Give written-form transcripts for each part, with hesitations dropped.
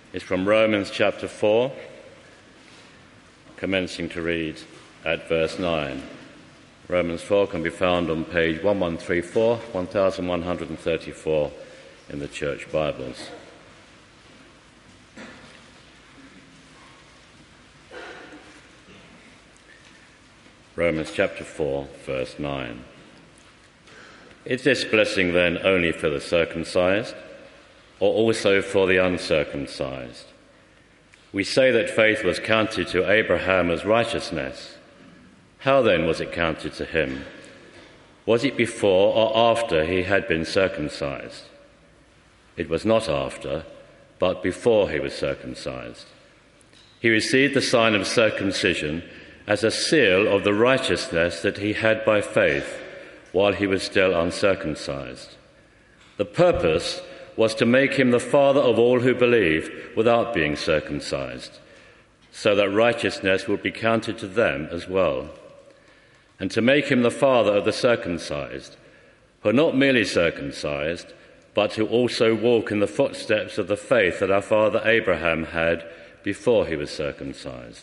is from Romans chapter 4, commencing to read at verse 9. Romans 4 can be found on page 1134, 1134 in the Church Bibles. Romans chapter 4, verse 9. Is this blessing then only for the circumcised, or also for the uncircumcised? We say that faith was counted to Abraham as righteousness. How then was it counted to him? Was it before or after he had been circumcised? It was not after, but before he was circumcised. He received the sign of circumcision as a seal of the righteousness that he had by faith while he was still uncircumcised. The purpose was to make him the father of all who believe without being circumcised, so that righteousness would be counted to them as well, and to make him the father of the circumcised, who are not merely circumcised, but who also walk in the footsteps of the faith that our father Abraham had before he was circumcised.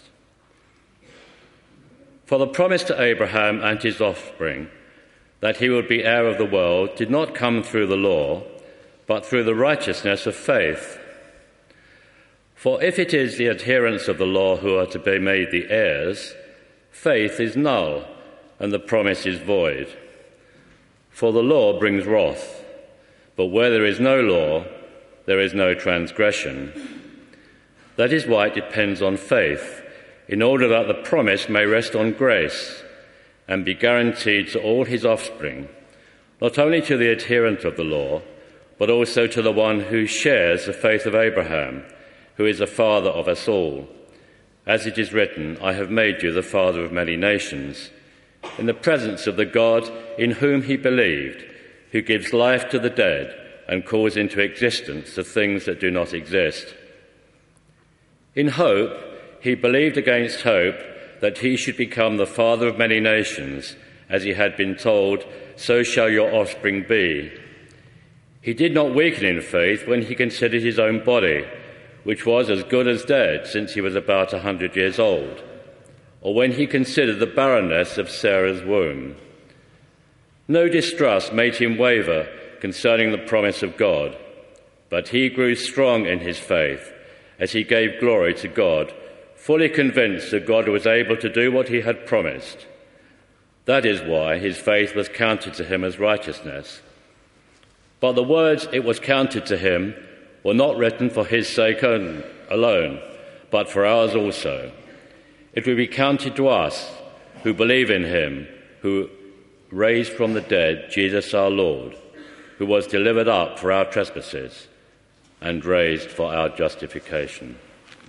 For the promise to Abraham and his offspring that he would be heir of the world did not come through the law, but through the righteousness of faith. For if it is the adherents of the law who are to be made the heirs, faith is null and the promise is void. For the law brings wrath, but where there is no law, there is no transgression. That is why it depends on faith, in order that the promise may rest on grace and be guaranteed to all his offspring, not only to the adherent of the law, but also to the one who shares the faith of Abraham, who is the father of us all. As it is written, I have made you the father of many nations, in the presence of the God in whom he believed, who gives life to the dead and calls into existence the things that do not exist. In hope, he believed against hope that he should become the father of many nations, as he had been told, so shall your offspring be. He did not weaken in faith when he considered his own body, which was as good as dead since he was about 100 years old, or when he considered the barrenness of Sarah's womb. No distrust made him waver concerning the promise of God, but he grew strong in his faith as he gave glory to God, fully convinced that God was able to do what he had promised. That is why his faith was counted to him as righteousness. But the words "it was counted to him" were not written for his sake alone, but for ours also. It will be counted to us who believe in him, who raised from the dead Jesus our Lord, who was delivered up for our trespasses and raised for our justification.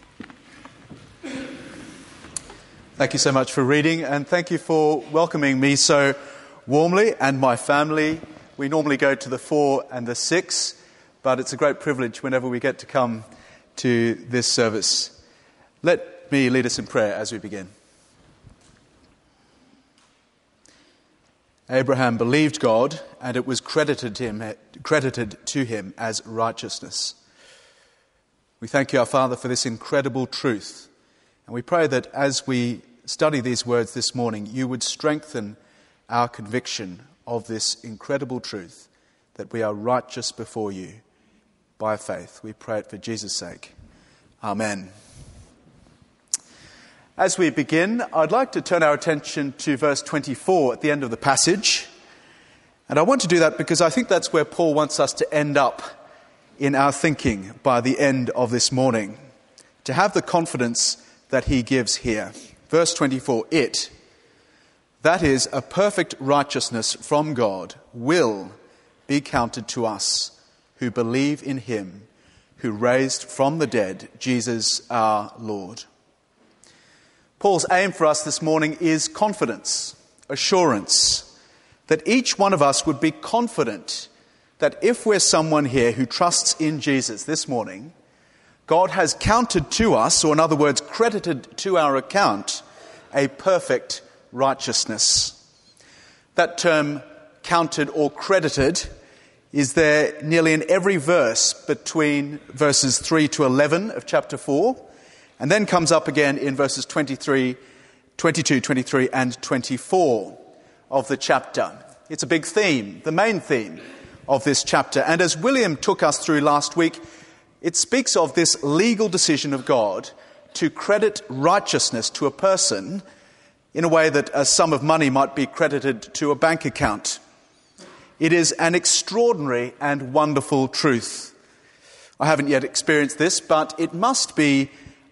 Thank you so much for reading, and thank you for welcoming me so warmly and my family. We normally go to the 4 and the 6, but it's a great privilege whenever we get to come to this service. Let me lead us in prayer as we begin. Abraham believed God, and it was credited to him as righteousness. We thank you, our Father, for this incredible truth, and we pray that as we study these words this morning, you would strengthen our conviction of this incredible truth that we are righteous before you by faith. We pray it for Jesus' sake. Amen. As we begin, I'd like to turn our attention to verse 24 at the end of the passage. And I want to do that because I think that's where Paul wants us to end up in our thinking by the end of this morning, to have the confidence that he gives here. Verse 24, that is, a perfect righteousness from God, will be counted to us who believe in him who raised from the dead Jesus our Lord. Paul's aim for us this morning is confidence, assurance, that each one of us would be confident that if we're someone here who trusts in Jesus this morning, God has counted to us, or in other words, credited to our account, a perfect righteousness. That term, counted or credited, is there nearly in every verse between verses 3 to 11 of chapter 4, and then comes up again in verses 22, 23, and 24 of the chapter. It's a big theme, the main theme of this chapter. And as William took us through last week, it speaks of this legal decision of God to credit righteousness to a person in a way that a sum of money might be credited to a bank account. It is an extraordinary and wonderful truth. I haven't yet experienced this, but it must be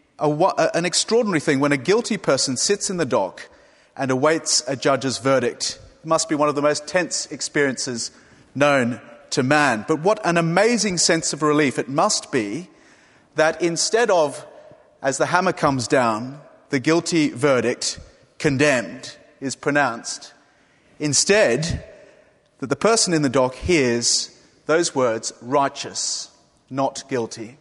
an extraordinary thing when a guilty person sits in the dock and awaits a judge's verdict. It must be one of the most tense experiences known to man. But what an amazing sense of relief it must be that instead of, as the hammer comes down, the guilty verdict, condemned, is pronounced, instead that the person in the dock hears those words, righteous, not guilty.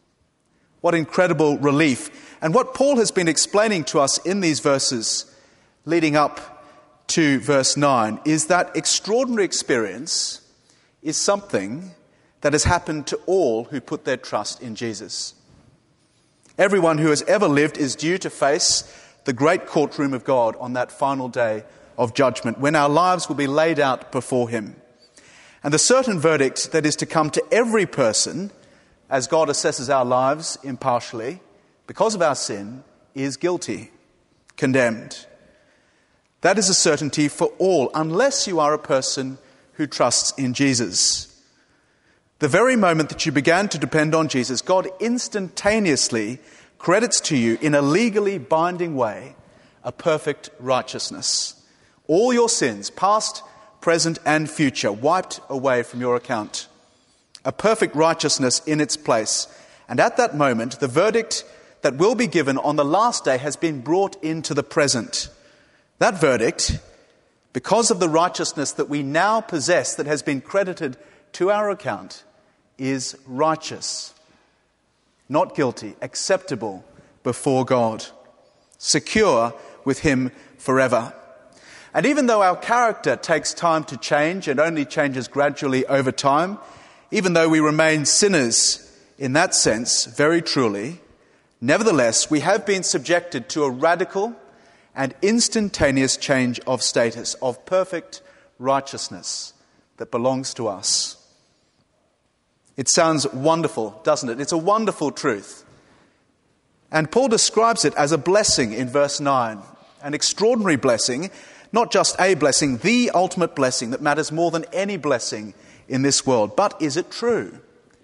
What incredible relief. And what Paul has been explaining to us in these verses leading up to verse 9 is that extraordinary experience is something that has happened to all who put their trust in Jesus. Everyone who has ever lived is due to face the great courtroom of God on that final day of judgment, when our lives will be laid out before him. And the certain verdict that is to come to every person as God assesses our lives impartially because of our sin is guilty, condemned. That is a certainty for all, unless you are a person who trusts in Jesus. The very moment that you began to depend on Jesus, God instantaneously credits to you in a legally binding way a perfect righteousness. All your sins, past, present, and future, wiped away from your account. A perfect righteousness in its place. And at that moment, the verdict that will be given on the last day has been brought into the present. That verdict, because of the righteousness that we now possess that has been credited to our account, is righteous, not guilty, acceptable before God, secure with him forever. And even though our character takes time to change and only changes gradually over time, even though we remain sinners in that sense, very truly, nevertheless, we have been subjected to a radical and instantaneous change of status, of perfect righteousness that belongs to us. It sounds wonderful, doesn't it? It's a wonderful truth. And Paul describes it as a blessing in verse 9, an extraordinary blessing. Not just a blessing, the ultimate blessing that matters more than any blessing in this world. But is it true?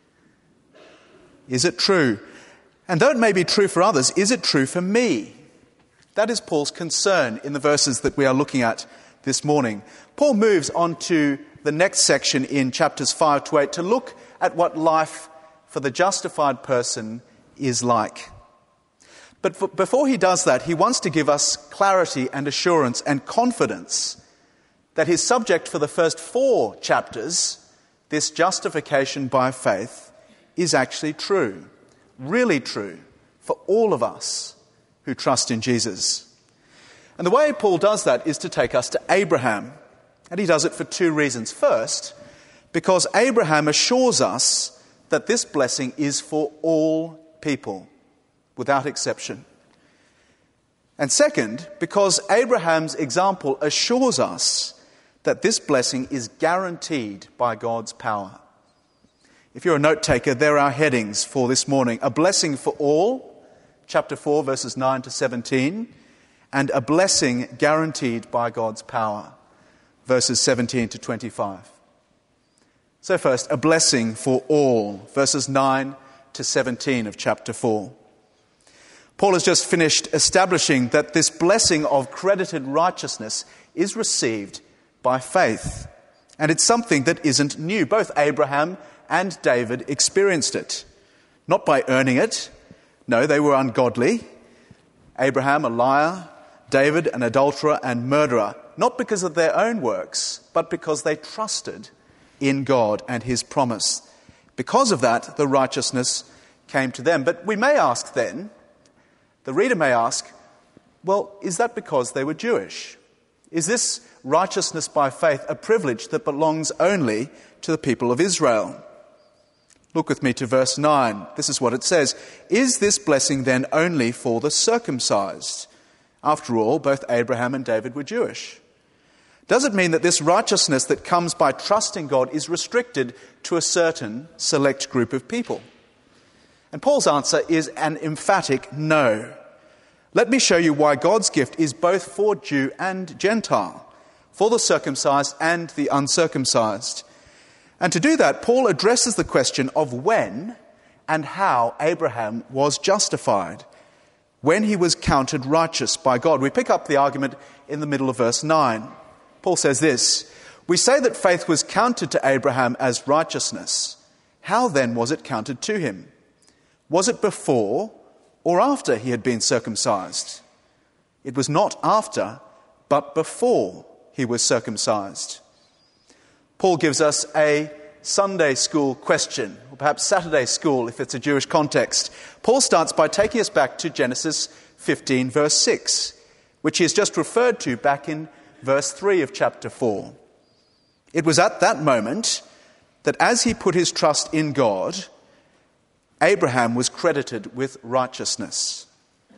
Is it true? And though it may be true for others, is it true for me? That is Paul's concern in the verses that we are looking at this morning. Paul moves on to the next section in chapters 5 to 8 to look at what life for the justified person is like. But before he does that, he wants to give us clarity and assurance and confidence that his subject for the first 4 chapters, this justification by faith, is actually true, really true, for all of us who trust in Jesus. And the way Paul does that is to take us to Abraham. And he does it for 2 reasons. First, because Abraham assures us that this blessing is for all people, without exception. And second, because Abraham's example assures us that this blessing is guaranteed by God's power. If you're a note taker, there are headings for this morning. A blessing for all, chapter 4, verses 9 to 17, and a blessing guaranteed by God's power, verses 17 to 25. So first, a blessing for all, verses 9 to 17 of chapter 4. Paul has just finished establishing that this blessing of credited righteousness is received by faith. And it's something that isn't new. Both Abraham and David experienced it. Not by earning it. No, they were ungodly. Abraham, a liar. David, an adulterer and murderer. Not because of their own works, but because they trusted in God and his promise. Because of that, the righteousness came to them. But we may ask then, the reader may ask, well, is that because they were Jewish? Is this righteousness by faith a privilege that belongs only to the people of Israel. Look with me to verse 9. This is what it says. Is this blessing then only for the circumcised? After all, both Abraham and David were Jewish. Does it mean that this righteousness that comes by trusting God is restricted to a certain select group of people? And Paul's answer is an emphatic no. Let me show you why God's gift is both for Jew and Gentile, for the circumcised and the uncircumcised. And to do that, Paul addresses the question of when and how Abraham was justified, when he was counted righteous by God. We pick up the argument in the middle of verse 9. Paul says this, "We say that faith was counted to Abraham as righteousness. How then was it counted to him? Was it before or after he had been circumcised? It was not after, but before he was circumcised." Paul gives us a Sunday school question, or perhaps Saturday school if it's a Jewish context. Paul starts by taking us back to Genesis 15, verse 6, which he has just referred to back in verse 3 of chapter 4. It was at that moment that as he put his trust in God, Abraham was credited with righteousness.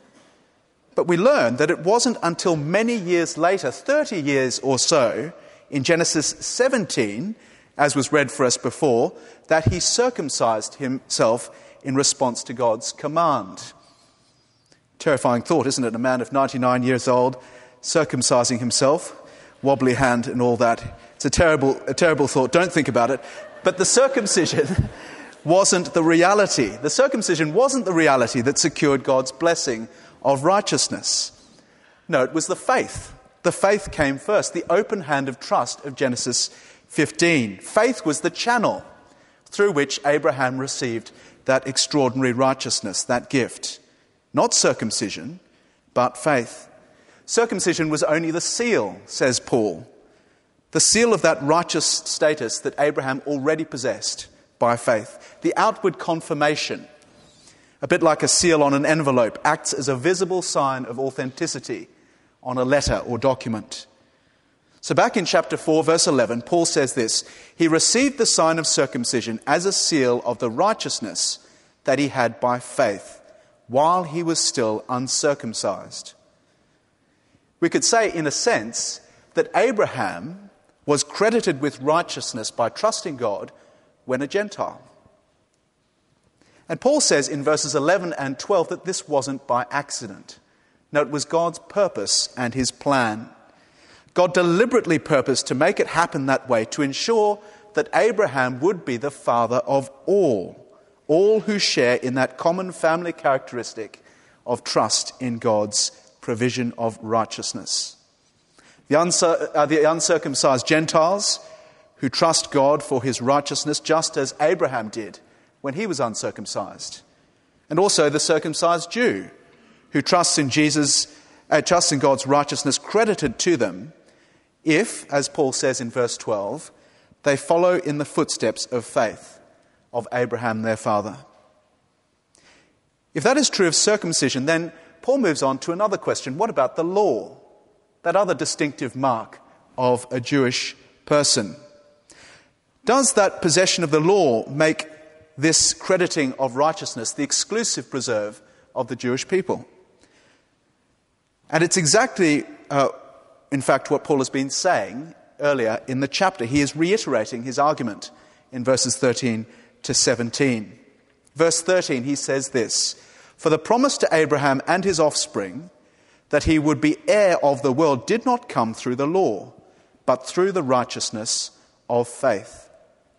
But we learn that it wasn't until many years later, 30 years or so, in Genesis 17, as was read for us before, that he circumcised himself in response to God's command. Terrifying thought, isn't it? A man of 99 years old circumcising himself, wobbly hand and all that. It's a terrible thought. Don't think about it. But the circumcision wasn't the reality. The circumcision wasn't the reality that secured God's blessing of righteousness. No, it was the faith. The faith came first, the open hand of trust of Genesis 15. Faith was the channel through which Abraham received that extraordinary righteousness, that gift. Not circumcision, but faith. Circumcision was only the seal, says Paul. The seal of that righteous status that Abraham already possessed by faith. The outward confirmation, a bit like a seal on an envelope, acts as a visible sign of authenticity on a letter or document. So back in chapter 4, verse 11, Paul says this, "He received the sign of circumcision as a seal of the righteousness that he had by faith, while he was still uncircumcised." We could say, in a sense, that Abraham was credited with righteousness by trusting God when a Gentile. And Paul says in verses 11 and 12 that this wasn't by accident. No, it was God's purpose and his plan. God deliberately purposed to make it happen that way to ensure that Abraham would be the father of all who share in that common family characteristic of trust in God's provision of righteousness. The uncircumcised Gentiles who trust God for his righteousness just as Abraham did when he was uncircumcised. And also the circumcised Jew who trusts in God's righteousness credited to them if, as Paul says in verse 12, they follow in the footsteps of faith of Abraham their father. If that is true of circumcision, then Paul moves on to another question. What about the law? That other distinctive mark of a Jewish person. Does that possession of the law make this crediting of righteousness the exclusive preserve of the Jewish people? And it's exactly, in fact, what Paul has been saying earlier in the chapter. He is reiterating his argument in verses 13 to 17. Verse 13, he says this, "For the promise to Abraham and his offspring that he would be heir of the world did not come through the law, but through the righteousness of faith."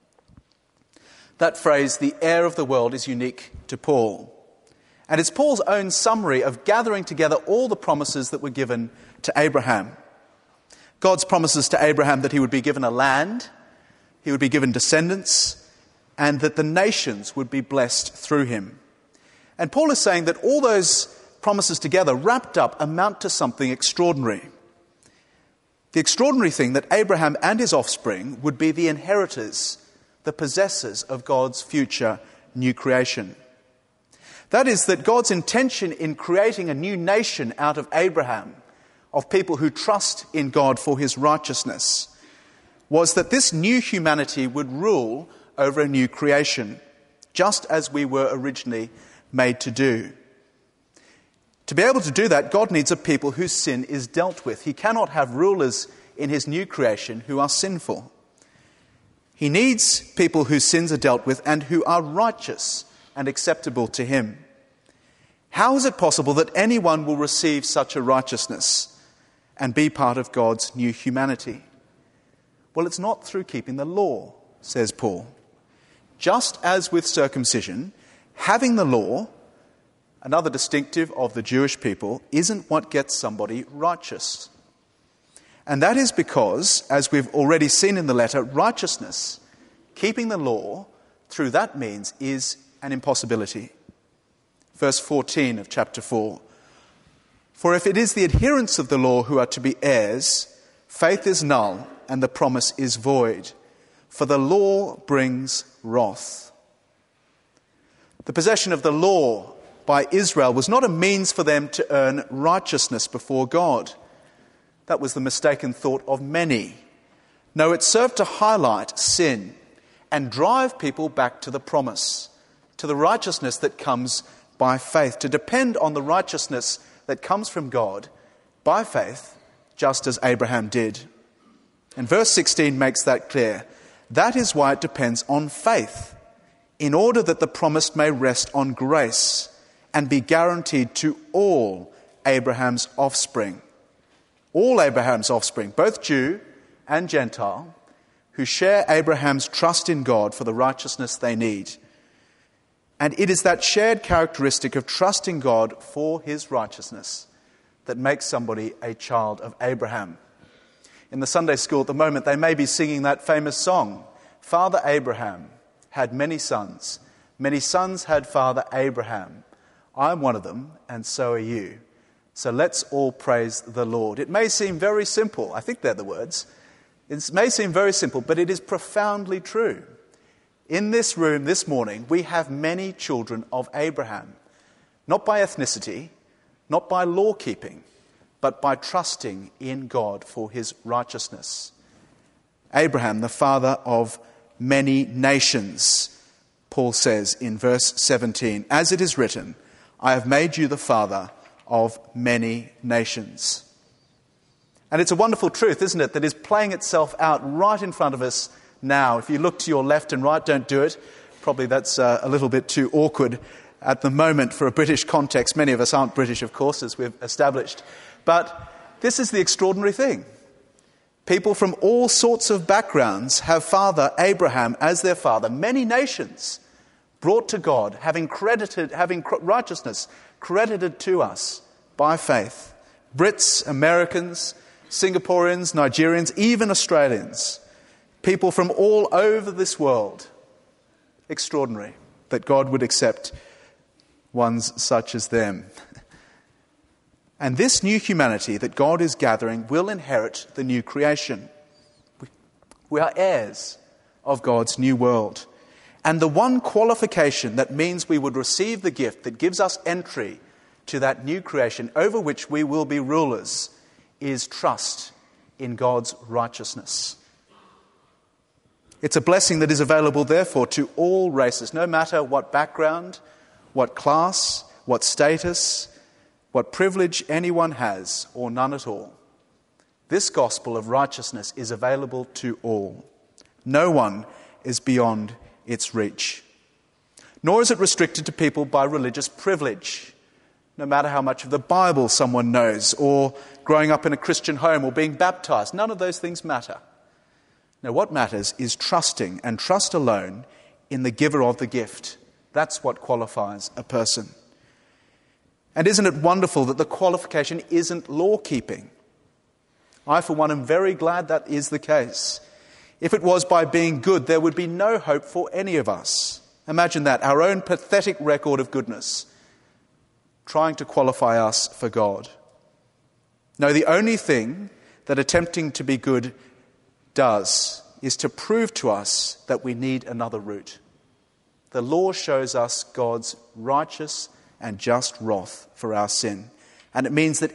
That phrase, the heir of the world, is unique to Paul. And it's Paul's own summary of gathering together all the promises that were given to Abraham. God's promises to Abraham that he would be given a land, he would be given descendants, and that the nations would be blessed through him. And Paul is saying that all those promises together, wrapped up, amount to something extraordinary. The extraordinary thing that Abraham and his offspring would be the inheritors, the possessors of God's future new creation. That is, that God's intention in creating a new nation out of Abraham of people who trust in God for his righteousness was that this new humanity would rule over a new creation, just as we were originally made to do. To be able to do that, God needs a people whose sin is dealt with. He cannot have rulers in his new creation who are sinful. He needs people whose sins are dealt with and who are righteous and acceptable to him. How is it possible that anyone will receive such a righteousness and be part of God's new humanity? Well, it's not through keeping the law, says Paul. Just as with circumcision, having the law, another distinctive of the Jewish people, isn't what gets somebody righteous. And that is because, as we've already seen in the letter, righteousness, keeping the law through that means, is an impossibility. Verse 14 of chapter 4. For if it is the adherents of the law who are to be heirs, faith is null and the promise is void, for the law brings wrath. The possession of the law by Israel was not a means for them to earn righteousness before God. That was the mistaken thought of many. No, it served to highlight sin and drive people back to the promise, to the righteousness that comes by faith, to depend on the righteousness that comes from God by faith, just as Abraham did. And verse 16 makes that clear. That is why it depends on faith, in order that the promise may rest on grace and be guaranteed to all Abraham's offspring. All Abraham's offspring, both Jew and Gentile, who share Abraham's trust in God for the righteousness they need. And it is that shared characteristic of trusting God for his righteousness that makes somebody a child of Abraham. In the Sunday school at the moment, they may be singing that famous song, Father Abraham had many sons. Many sons had Father Abraham. I'm one of them, and so are you. So let's all praise the Lord. It may seem very simple. I think they're the words. It may seem very simple, but it is profoundly true. In this room this morning, we have many children of Abraham, not by ethnicity, not by law-keeping, but by trusting in God for his righteousness. Abraham, the father of many nations, Paul says in verse 17, as it is written, I have made you the father of many nations. And it's a wonderful truth, isn't it, that is playing itself out right in front of us now. If you look to your left and right, don't do it. Probably that's a little bit too awkward at the moment for a British context. Many of us aren't British, of course, as we've established. But this is the extraordinary thing. People from all sorts of backgrounds have Father Abraham as their father. Many nations brought to God, having righteousness credited to us by faith. Brits, Americans, Singaporeans, Nigerians, even Australians. People from all over this world. Extraordinary that God would accept ones such as them. And this new humanity that God is gathering will inherit the new creation. We are heirs of God's new world. And the one qualification that means we would receive the gift that gives us entry to that new creation over which we will be rulers is trust in God's righteousness. It's a blessing that is available, therefore, to all races, no matter what background, what class, what status, what privilege anyone has, or none at all. This gospel of righteousness is available to all. No one is beyond its reach. Nor is it restricted to people by religious privilege, no matter how much of the Bible someone knows, or growing up in a Christian home, or being baptized. None of those things matter. No, what matters is trusting, and trust alone, in the giver of the gift. That's what qualifies a person. And isn't it wonderful that the qualification isn't law-keeping? I, for one, am very glad that is the case. If it was by being good, there would be no hope for any of us. Imagine that, our own pathetic record of goodness, trying to qualify us for God. No, the only thing that attempting to be good does is to prove to us that we need another route. The law shows us God's righteous and just wrath for our sin. And it means that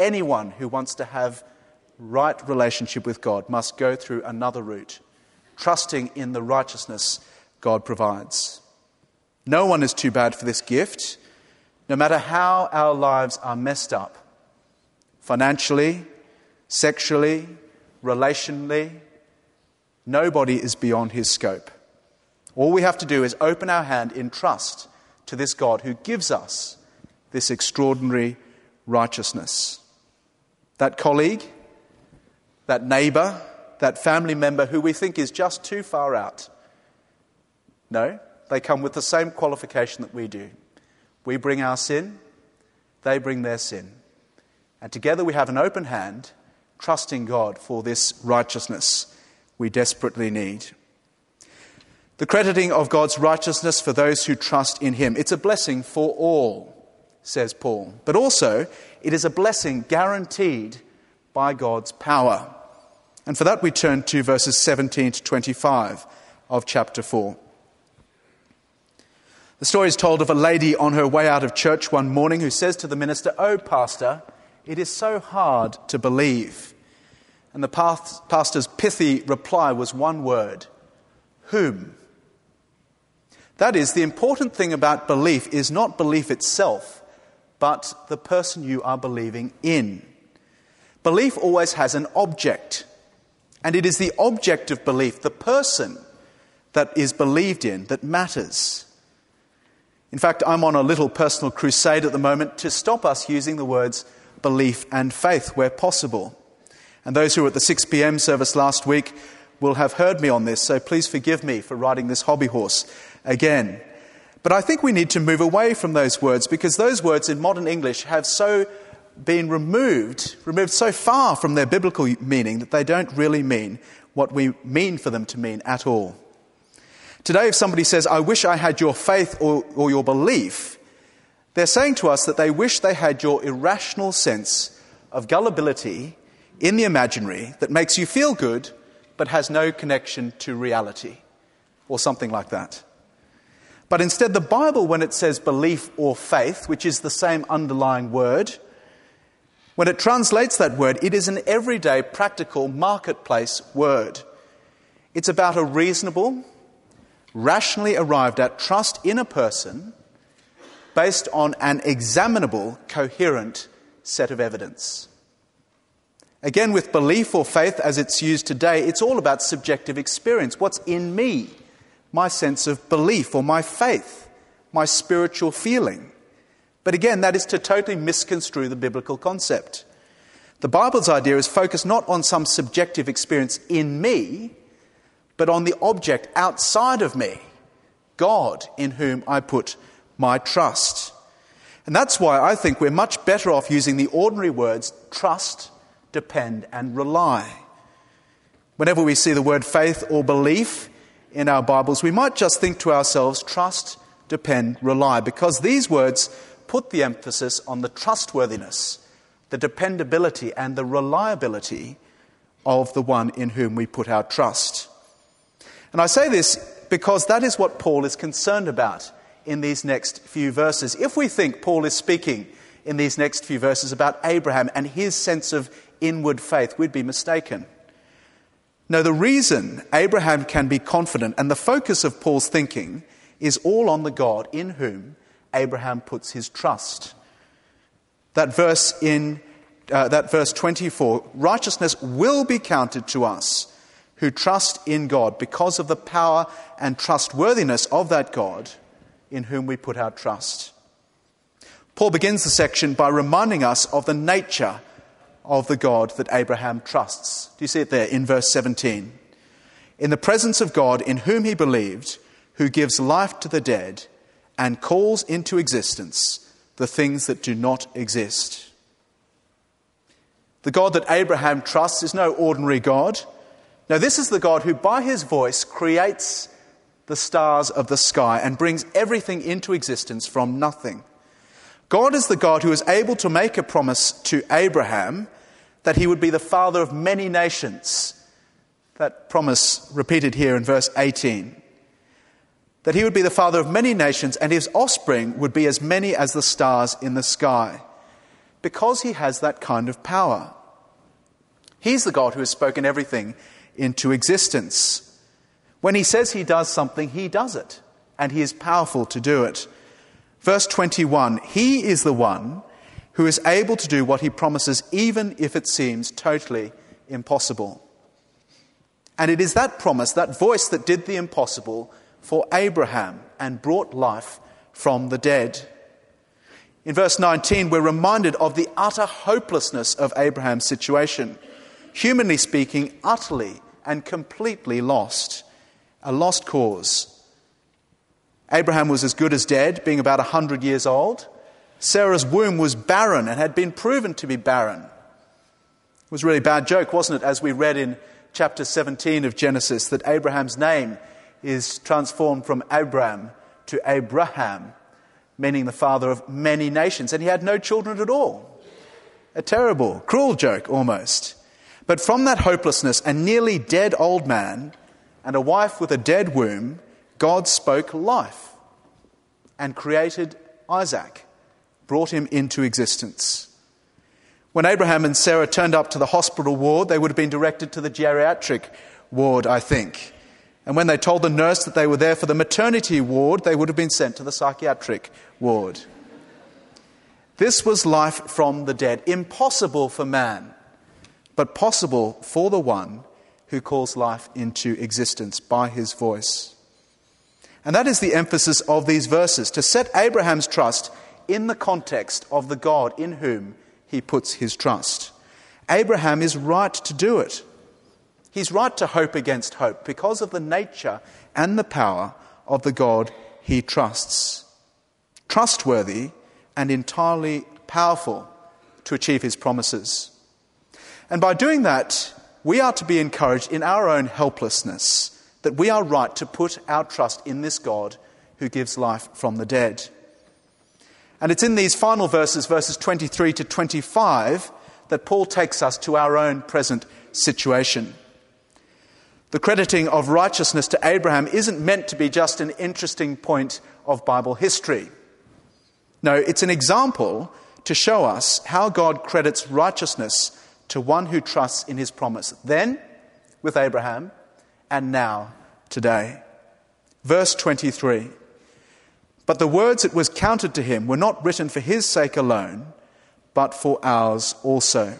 anyone who wants to have right relationship with God must go through another route, trusting in the righteousness God provides. No one is too bad for this gift, no matter how our lives are messed up, financially, sexually, relationally. Nobody is beyond his scope. All we have to do is open our hand in trust to this God who gives us this extraordinary righteousness. That colleague, that neighbour, that family member who we think is just too far out. No, they come with the same qualification that we do. We bring our sin, they bring their sin. And together we have an open hand, trusting God for this righteousness we desperately need. The crediting of God's righteousness for those who trust in him. It's a blessing for all, says Paul. But also, it is a blessing guaranteed by God's power. And for that we turn to verses 17 to 25 of chapter 4. The story is told of a lady on her way out of church one morning who says to the minister, "Oh, pastor, it is so hard to believe." And the pastor's pithy reply was one word: whom? That is, the important thing about belief is not belief itself, but the person you are believing in. Belief always has an object, and it is the object of belief, the person that is believed in, that matters. In fact, I'm on a little personal crusade at the moment to stop us using the words belief and faith where possible. And those who were at the 6 p.m. service last week will have heard me on this, so please forgive me for riding this hobby horse again. But I think we need to move away from those words, because those words in modern English have so been removed so far from their biblical meaning that they don't really mean what we mean for them to mean at all. Today, if somebody says, "I wish I had your faith or your belief," they're saying to us that they wish they had your irrational sense of gullibility in the imaginary that makes you feel good but has no connection to reality, or something like that. But instead, the Bible, when it says belief or faith, which is the same underlying word, when it translates that word, it is an everyday, practical, marketplace word. It's about a reasonable, rationally arrived at trust in a person based on an examinable, coherent set of evidence. Again, with belief or faith as it's used today, it's all about subjective experience. What's in me? My sense of belief or my faith, my spiritual feeling. But again, that is to totally misconstrue the biblical concept. The Bible's idea is focused not on some subjective experience in me, but on the object outside of me, God, in whom I put my trust. And that's why I think we're much better off using the ordinary words trust, depend, and rely. Whenever we see the word faith or belief in our Bibles, we might just think to ourselves, trust, depend, rely, because these words put the emphasis on the trustworthiness, the dependability, and the reliability of the one in whom we put our trust. And I say this because that is what Paul is concerned about in these next few verses. If we think Paul is speaking in these next few verses about Abraham and his sense of inward faith, we'd be mistaken. No, the reason Abraham can be confident and the focus of Paul's thinking is all on the God in whom Abraham puts his trust. That verse 24, righteousness will be counted to us who trust in God because of the power and trustworthiness of that God in whom we put our trust. Paul begins the section by reminding us of the nature of the God that Abraham trusts. Do you see it there in verse 17? In the presence of God in whom he believed, who gives life to the dead and calls into existence the things that do not exist. The God that Abraham trusts is no ordinary God. Now, this is the God who by his voice creates the stars of the sky and brings everything into existence from nothing. God is the God who is able to make a promise to Abraham that he would be the father of many nations. That promise repeated here in verse 18. That he would be the father of many nations and his offspring would be as many as the stars in the sky. because he has that kind of power. He's the God who has spoken everything into existence. When he says he does something, he does it, and he is powerful to do it. Verse 21, he is the one who is able to do what he promises, even if it seems totally impossible. And it is that promise, that voice, that did the impossible for Abraham and brought life from the dead. In verse 19, we're reminded of the utter hopelessness of Abraham's situation. Humanly speaking, utterly and completely lost. A lost cause. Abraham was as good as dead, being about 100 years old. Sarah's womb was barren and had been proven to be barren. It was a really bad joke, wasn't it, as we read in chapter 17 of Genesis, that Abraham's name is transformed from Abram to Abraham, meaning the father of many nations, and he had no children at all. A terrible, cruel joke almost. But from that hopelessness, a nearly dead old man and a wife with a dead womb, God spoke life and created Isaac, brought him into existence. When Abraham and Sarah turned up to the hospital ward, they would have been directed to the geriatric ward, I think. And when they told the nurse that they were there for the maternity ward, they would have been sent to the psychiatric ward. This was life from the dead, impossible for man, but possible for the one who calls life into existence by his voice. And that is the emphasis of these verses, to set Abraham's trust in the context of the God in whom he puts his trust. Abraham is right to do it. He's right to hope against hope because of the nature and the power of the God he trusts. Trustworthy and entirely powerful to achieve his promises. And by doing that, we are to be encouraged in our own helplessness that we are right to put our trust in this God who gives life from the dead. And it's in these final verses, verses 23 to 25, that Paul takes us to our own present situation. The crediting of righteousness to Abraham isn't meant to be just an interesting point of Bible history. No, it's an example to show us how God credits righteousness to one who trusts in his promise, then with Abraham, and now today. Verse 23, but the words that was counted to him were not written for his sake alone, but for ours also.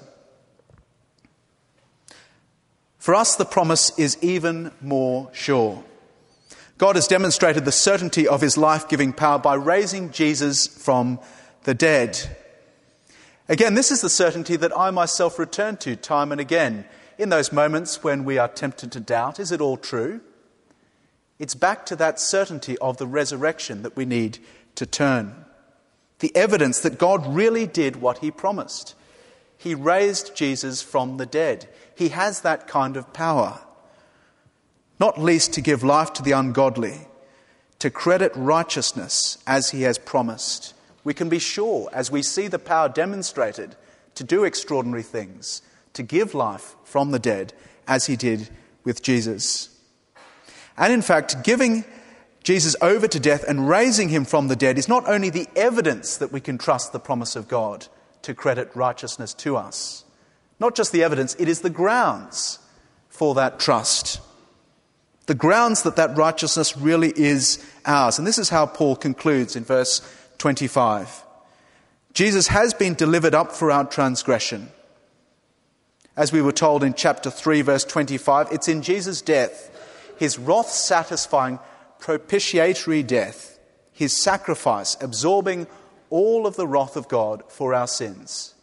For us, the promise is even more sure. God has demonstrated the certainty of his life-giving power by raising Jesus from the dead. Again, this is the certainty that I myself return to time and again in those moments when we are tempted to doubt, is it all true? It's back to that certainty of the resurrection that we need to turn. The evidence that God really did what he promised. He raised Jesus from the dead. He has that kind of power. Not least to give life to the ungodly, to credit righteousness as he has promised. We can be sure, as we see the power demonstrated, to do extraordinary things, to give life from the dead, as he did with Jesus. And in fact, giving Jesus over to death and raising him from the dead is not only the evidence that we can trust the promise of God to credit righteousness to us. Not just the evidence, it is the grounds for that trust. The grounds that that righteousness really is ours. And this is how Paul concludes in verse 25. Jesus has been delivered up for our transgression. As we were told in chapter 3, verse 25, it's in Jesus' death, his wrath-satisfying propitiatory death, his sacrifice absorbing all of the wrath of God for our sins.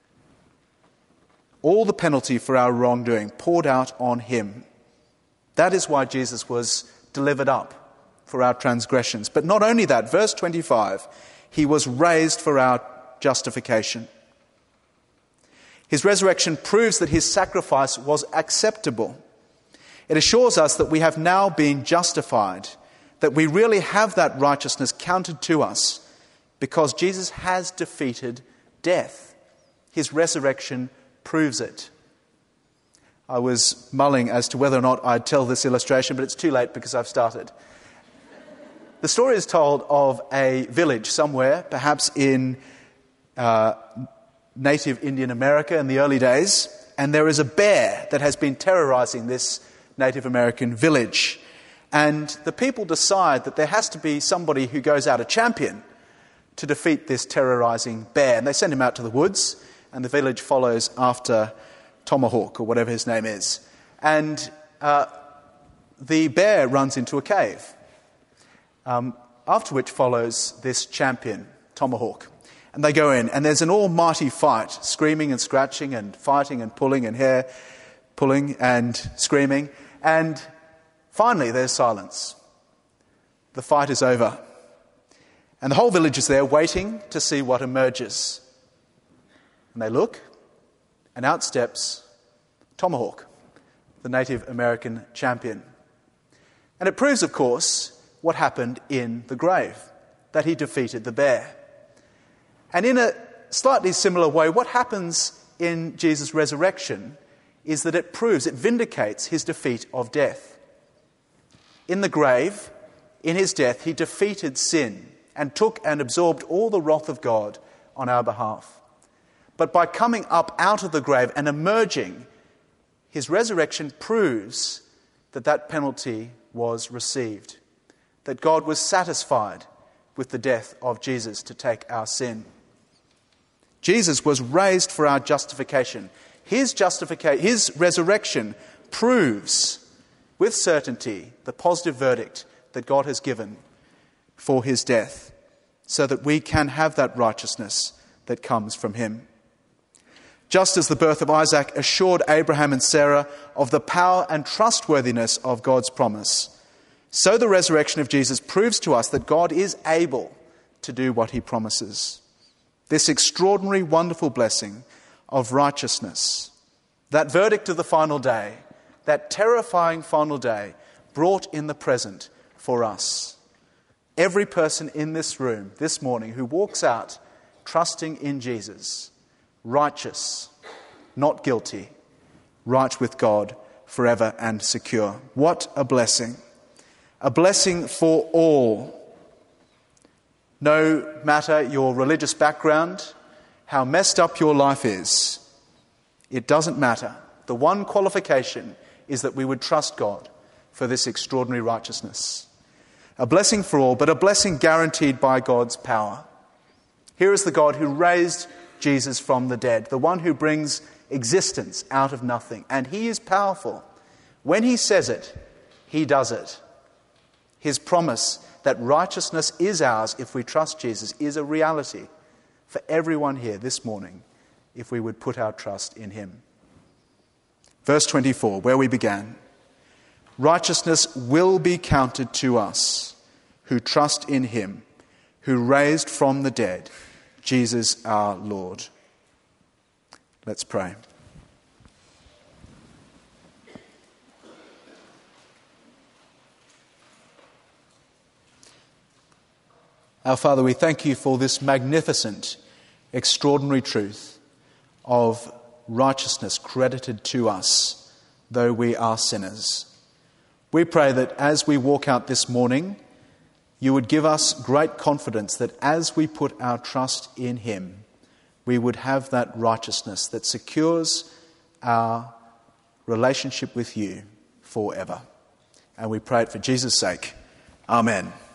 All the penalty for our wrongdoing poured out on him. That is why Jesus was delivered up for our transgressions. But not only that, verse 25, he was raised for our justification. His resurrection proves that his sacrifice was acceptable. It assures us that we have now been justified, that we really have that righteousness counted to us because Jesus has defeated death. His resurrection proves it. I was mulling as to whether or not I'd tell this illustration, but it's too late because I've started. The story is told of a village somewhere, perhaps in native Indian America in the early days, and there is a bear that has been terrorizing this Native American village. And the people decide that there has to be somebody who goes out a champion to defeat this terrorizing bear. And they send him out to the woods, and the village follows after Tomahawk, or whatever his name is. And the bear runs into a cave, after which follows this champion, Tomahawk. And they go in, and there's an almighty fight, screaming and scratching and fighting and pulling and hair pulling and screaming. And finally, there's silence. The fight is over. And the whole village is there waiting to see what emerges. And they look, and out steps Tomahawk, the Native American champion. And it proves, of course, what happened in the grave, that he defeated the bear. And in a slightly similar way, what happens in Jesus' resurrection is that it vindicates his defeat of death. In the grave, in his death, he defeated sin and took and absorbed all the wrath of God on our behalf. But by coming up out of the grave and emerging, his resurrection proves that that penalty was received, that God was satisfied with the death of Jesus to take our sin. Jesus was raised for our justification. His resurrection proves with certainty the positive verdict that God has given for his death, so that we can have that righteousness that comes from him. Just as the birth of Isaac assured Abraham and Sarah of the power and trustworthiness of God's promise, so the resurrection of Jesus proves to us that God is able to do what he promises. This extraordinary, wonderful blessing of righteousness, that verdict of the final day, that terrifying final day, brought in the present for us. Every person in this room this morning who walks out trusting in Jesus, righteous, not guilty, right with God forever and secure. What a blessing. A blessing for all. No matter your religious background, how messed up your life is, it doesn't matter. The one qualification is that we would trust God for this extraordinary righteousness. A blessing for all, but a blessing guaranteed by God's power. Here is the God who raised Jesus from the dead, the one who brings existence out of nothing. And he is powerful. When he says it, he does it. His promise that righteousness is ours if we trust Jesus is a reality for everyone here this morning if we would put our trust in him. Verse 24, where we began. Righteousness will be counted to us who trust in him, who raised from the dead Jesus our Lord. Let's pray. Our Father, we thank you for this magnificent, extraordinary truth of righteousness credited to us, though we are sinners. We pray that as we walk out this morning, you would give us great confidence that as we put our trust in him, we would have that righteousness that secures our relationship with you forever. And we pray it for Jesus' sake. Amen.